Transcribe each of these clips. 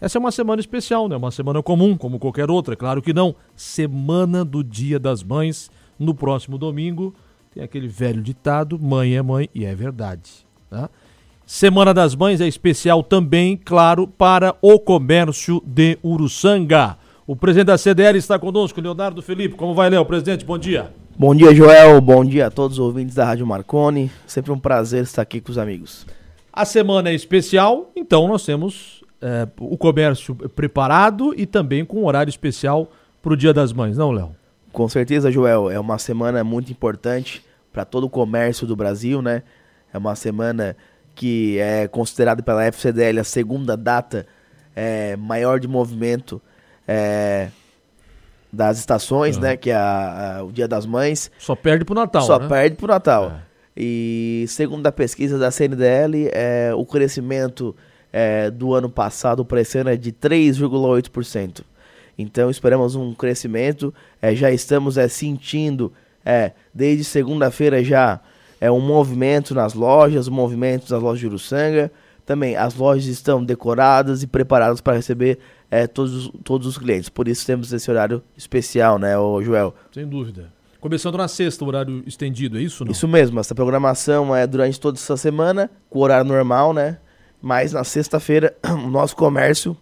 Essa é uma semana especial, né? Uma semana comum, como qualquer outra, claro que não. Semana do Dia das Mães, no próximo domingo. Tem aquele velho ditado, mãe é mãe, e é verdade, tá? Semana das Mães é especial também, claro, para o comércio de Uruçanga. O presidente da CDL está conosco, Leonardo Felipe. Como vai, Léo? Presidente, bom dia. Bom dia, Joel. Bom dia a todos os ouvintes da Rádio Marconi. Sempre um prazer estar aqui com os amigos. A semana é especial, então nós temos o comércio preparado e também com um horário especial para o Dia das Mães, não, Léo? Com certeza, Joel. É uma semana muito importante para todo o comércio do Brasil, né? É uma semana que é considerada pela FCDL a segunda data maior de movimento das estações, né? Que é o Dia das Mães. Só perde pro Natal, Só né? perde pro Natal. E segundo a pesquisa da CNDL, o crescimento do ano passado para esse ano é de 3,8%. Então esperamos um crescimento, já estamos sentindo, desde segunda-feira já, um movimento nas lojas, de Uruçanga. Também as lojas estão decoradas e preparadas para receber todos os clientes. Por isso temos esse horário especial, né, Joel? Sem dúvida. Começando na sexta, o horário estendido, é isso, não? Isso mesmo, essa programação é durante toda essa semana, com o horário normal, né? Mas na sexta-feira, o nosso comércio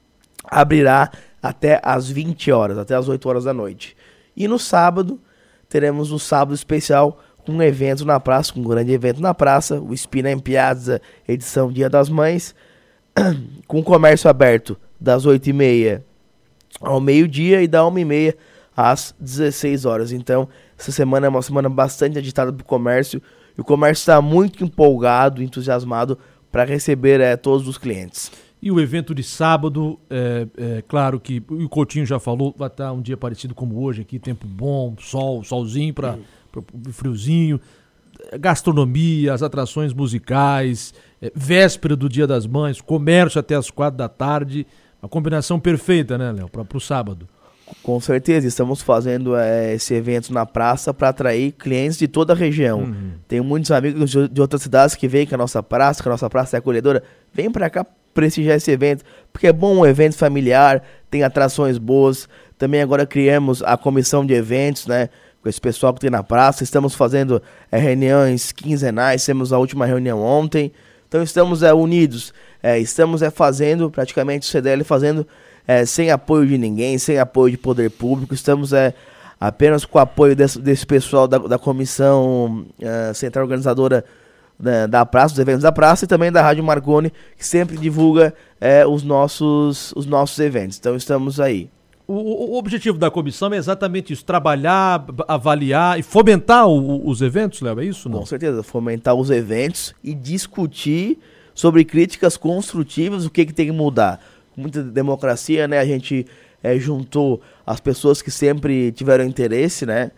abrirá até às 20 horas, até às 8 horas da noite. E no sábado, teremos um sábado especial com um evento na praça, com um grande evento na praça, o Spina em Piazza, edição Dia das Mães, com o comércio aberto das 8h30 ao meio-dia e da 1h30 às 16 horas. Então, essa semana é uma semana bastante agitada para o comércio, e o comércio está muito empolgado, entusiasmado para receber todos os clientes. E o evento de sábado, claro que o Coutinho já falou, vai estar um dia parecido como hoje aqui, tempo bom, solzinho para friozinho, gastronomia, as atrações musicais, véspera do Dia das Mães, comércio até as 4 da tarde, a combinação perfeita, né, Léo, para o sábado. Com certeza, estamos fazendo esse evento na praça para atrair clientes de toda a região. Tenho muitos amigos de outras cidades que veem que a nossa praça é acolhedora. Vem para cá prestigiar esse evento, porque é bom, um evento familiar, tem atrações boas. Também agora criamos a comissão de eventos, né, com esse pessoal que tem na praça. Estamos fazendo reuniões quinzenais, temos a última reunião ontem. Então estamos unidos, estamos fazendo, praticamente o CDL fazendo sem apoio de ninguém, sem apoio de poder público. Estamos apenas com o apoio desse pessoal da comissão central organizadora da praça, dos eventos da praça, e também da Rádio Marconi, que sempre divulga os nossos eventos. Então estamos aí. O objetivo da comissão é exatamente isso, trabalhar, avaliar e fomentar os eventos, Léo, é isso? Não? Com certeza, fomentar os eventos e discutir sobre críticas construtivas, o que tem que mudar. Com muita democracia, né, a gente juntou as pessoas que sempre tiveram interesse, né,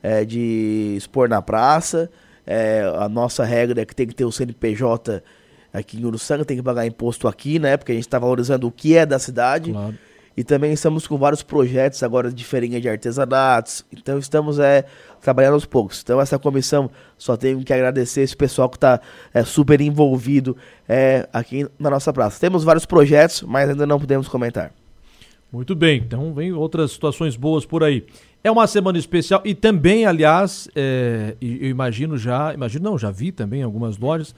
de expor na praça. A nossa regra é que tem que ter o CNPJ aqui em Uruçanga, tem que pagar imposto aqui, né, porque a gente está valorizando o que é da cidade. Claro. E também estamos com vários projetos agora de feirinha de artesanatos. Então estamos trabalhando aos poucos. Então essa comissão, só tenho que agradecer esse pessoal que está super envolvido aqui na nossa praça. Temos vários projetos, mas ainda não podemos comentar. Muito bem, então vem outras situações boas por aí. É uma semana especial e também, aliás, eu já vi também em algumas lojas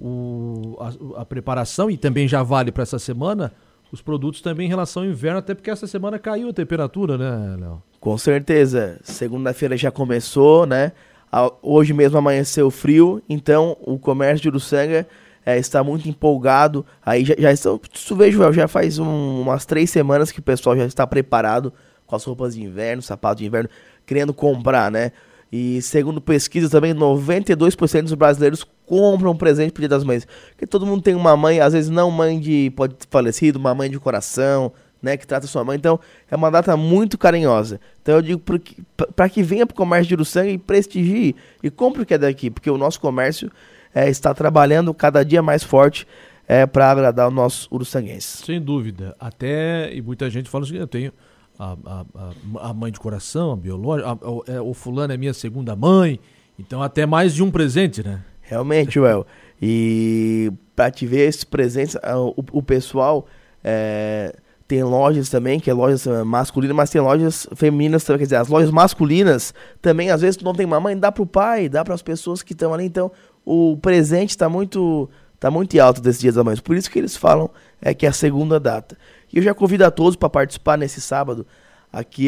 a preparação, e também já vale para essa semana, os produtos também em relação ao inverno, até porque essa semana caiu a temperatura, né, Léo? Com certeza. Segunda-feira já começou, né? Hoje mesmo amanheceu frio, então o comércio de Uruçanga está muito empolgado. Aí já estão, já faz umas 3 semanas que o pessoal já está preparado com as roupas de inverno, sapato de inverno, querendo comprar, né? E segundo pesquisa também, 92% dos brasileiros compram um presente pro Dia das Mães. Porque todo mundo tem uma mãe, às vezes não mãe pode ter falecido, uma mãe de coração, né, que trata sua mãe. Então, é uma data muito carinhosa. Então eu digo para que venha pro comércio de Uruçanga e prestigie e compre o que é daqui, porque o nosso comércio está trabalhando cada dia mais forte para agradar os nossos uruçanguenses. Sem dúvida. E muita gente fala assim, eu tenho a mãe de coração, a biológica, o fulano é minha segunda mãe, então até mais de um presente, né? Realmente, Well. E para te ver esses presentes, o pessoal Tem lojas também, que é lojas masculinas, mas tem lojas femininas também. Quer dizer, as lojas masculinas também, às vezes, tu não tem mamãe, dá pro pai, dá para as pessoas que estão ali. Então, o presente tá muito alto desse Dia das Mães. Por isso que eles falam que é a segunda data. E eu já convido a todos para participar nesse sábado. Aqui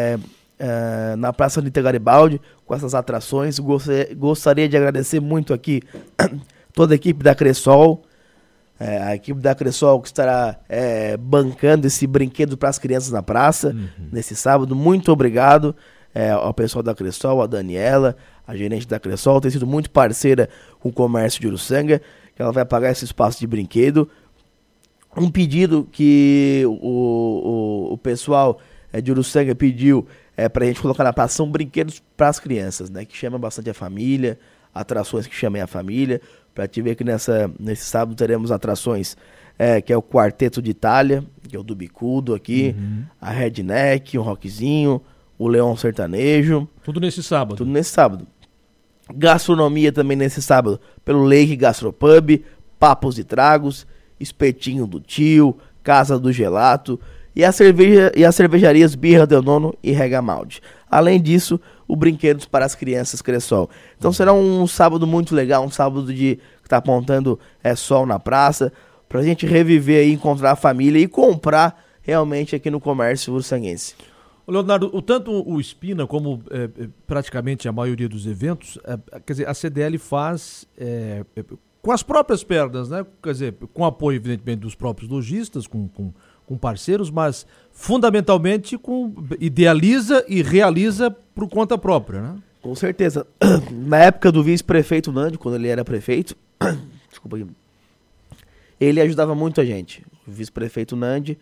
na Praça Anitta Garibaldi, com essas atrações. Gostaria de agradecer muito aqui toda a equipe da Cressol. A equipe da Cressol que estará bancando esse brinquedo para as crianças na praça, nesse sábado. Muito obrigado ao pessoal da Cressol, a Daniela, a gerente da Cressol, tem sido muito parceira com o comércio de Uruçanga, que ela vai pagar esse espaço de brinquedo. Um pedido que o pessoal de Uruçanga pediu para a gente colocar na praça são brinquedos para as crianças, né, que chama bastante a família, atrações que chamem a família. Para te ver que nesse sábado teremos atrações que é o Quarteto de Itália, que é o do Bicudo aqui, a Redneck, um rockzinho, o Leão Sertanejo. Tudo nesse sábado. Tudo nesse sábado. Gastronomia também nesse sábado, pelo Lake Gastropub, Papos e Tragos, Espetinho do Tio, Casa do Gelato e as cervejarias Birra Del Nono e Rega Maldi. Além disso, o brinquedos para as crianças Cressol. Então será um sábado muito legal, um sábado que está apontando sol na praça, para a gente reviver e encontrar a família e comprar realmente aqui no comércio uruçanguense. Leonardo, tanto o Espina como praticamente a maioria dos eventos, quer dizer, a CDL faz com as próprias pernas, né? Quer dizer, com apoio evidentemente dos próprios lojistas, com parceiros, mas fundamentalmente idealiza e realiza por conta própria, né? Com certeza. Na época do vice-prefeito Nandi, quando ele era prefeito, desculpa aqui, ele ajudava muito a gente. O vice-prefeito Nandi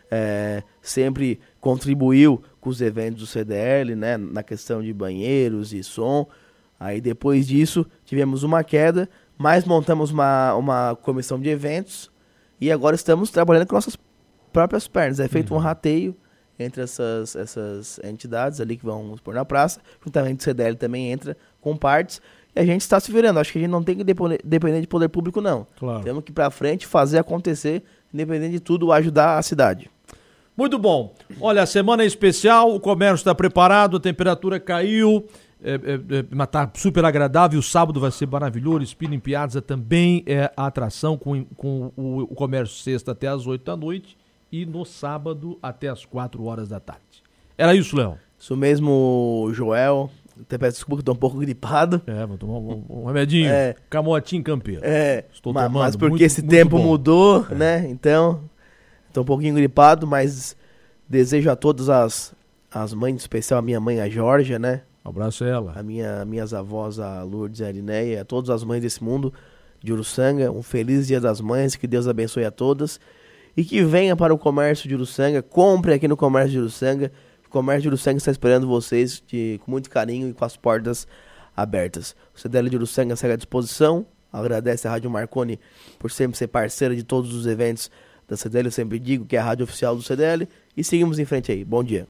sempre contribuiu com os eventos do CDL, né, na questão de banheiros e som. Aí depois disso tivemos uma queda, mas montamos uma comissão de eventos e agora estamos trabalhando com nossas próprias pernas. É feito um rateio entre essas entidades ali que vão expor na praça. Juntamente o CDL também entra com partes. E a gente está se virando. Acho que a gente não tem que depender de poder público, não. Claro. Temos que ir para frente, fazer acontecer, independente de tudo, ajudar a cidade. Muito bom. Olha, a semana é especial, o comércio está preparado, a temperatura caiu, mas está super agradável. O sábado vai ser maravilhoso. Espina em Piazza também é a atração com o comércio sexta até às 8 da noite. E no sábado até as 4 horas da tarde. Era isso, Léo? Isso mesmo, Joel. Até peço desculpa que estou um pouco gripado. Vou tomar um remedinho. Camotim campeiro. Estou tomando. Mas porque esse tempo mudou, né? Então, estou um pouquinho gripado, mas desejo a todas as mães, em especial a minha mãe, a Georgia, né? Um abraço a ela. Minhas avós, a Lourdes e a Arineia, a todas as mães desse mundo de Uruçanga. Um feliz Dia das Mães, que Deus abençoe a todas. E que venha para o comércio de Uruçanga, compre aqui no comércio de Uruçanga. O comércio de Uruçanga está esperando vocês com muito carinho e com as portas abertas. O CDL de Uruçanga segue à disposição. Agradece a Rádio Marconi por sempre ser parceira de todos os eventos da CDL. Eu sempre digo que é a rádio oficial do CDL. E seguimos em frente aí. Bom dia.